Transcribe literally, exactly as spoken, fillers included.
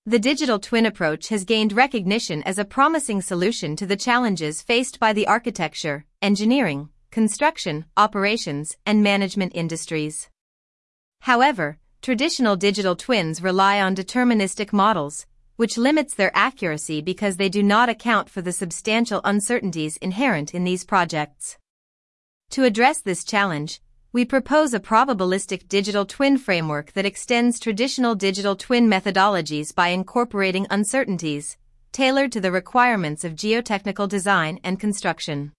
The digital twin approach has gained recognition as a promising solution to the challenges faced by the architecture, engineering, construction, operations, and management industries. However, traditional digital twins rely on deterministic models, which limits their accuracy because they do not account for the substantial uncertainties inherent in these projects. To address this challenge, we propose a probabilistic digital twin framework that extends traditional digital twin methodologies by incorporating uncertainties tailored to the requirements of geotechnical design and construction.